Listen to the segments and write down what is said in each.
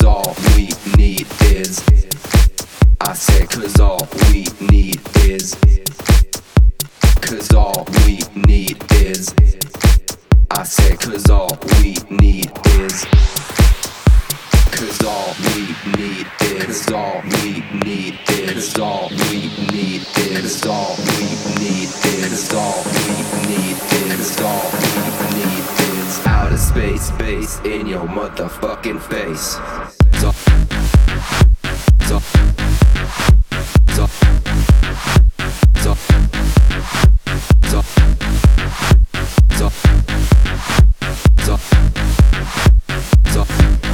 cause all we need is. I said cause all we need is. Cause all we need is. I said cause all we need is. Cause all we need is. Cause all we need is. Cause all we need is. Cause all we need is. Cause all we need is. Cause all we need is. Outer space, space in your motherfucking face. So, so, so, so, so, so, so, so,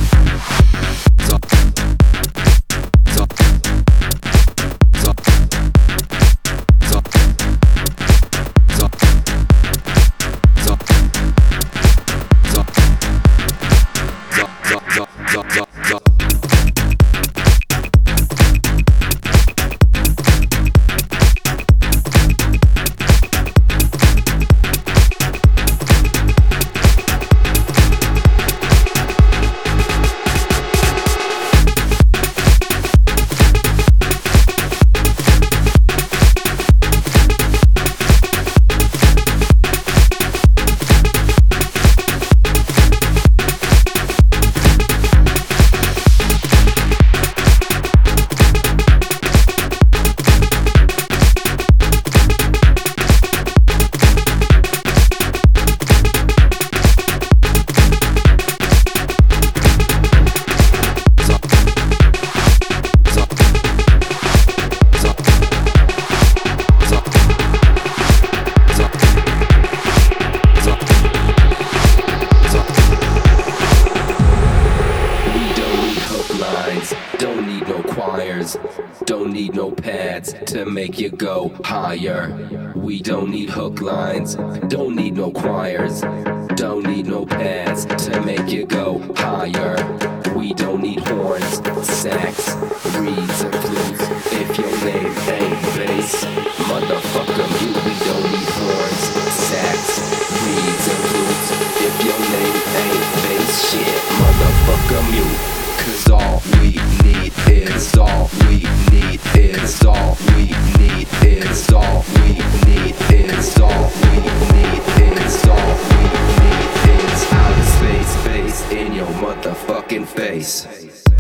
don't need no pads to make you go higher. We don't need hook lines, don't need no choirs, don't need no pads to make you go higher. We don't need horns, sax, reeds, and flutes. If your name ain't bass, motherfucker, we don't need horns, sax, reeds, and flutes. If your name ain't bass, shit, motherfucker, mute. Cause all we need is, all we need is, all we need is, all we need is, all we need is, all we need is. Outer space, space in your motherfucking face.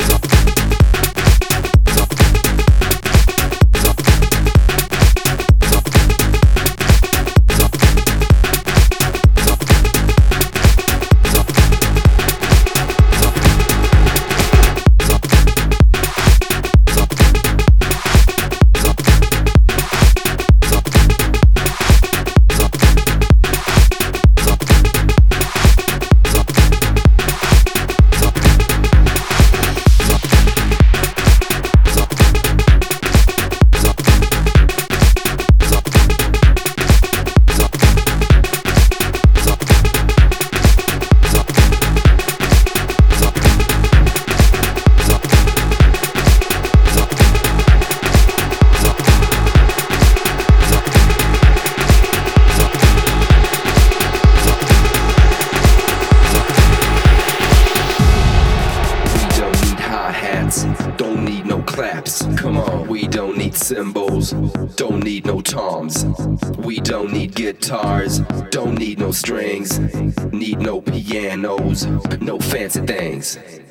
Don't need no claps, come on. We don't need cymbals, don't need no toms. We don't need guitars, don't need no strings. Need no pianos, no fancy things.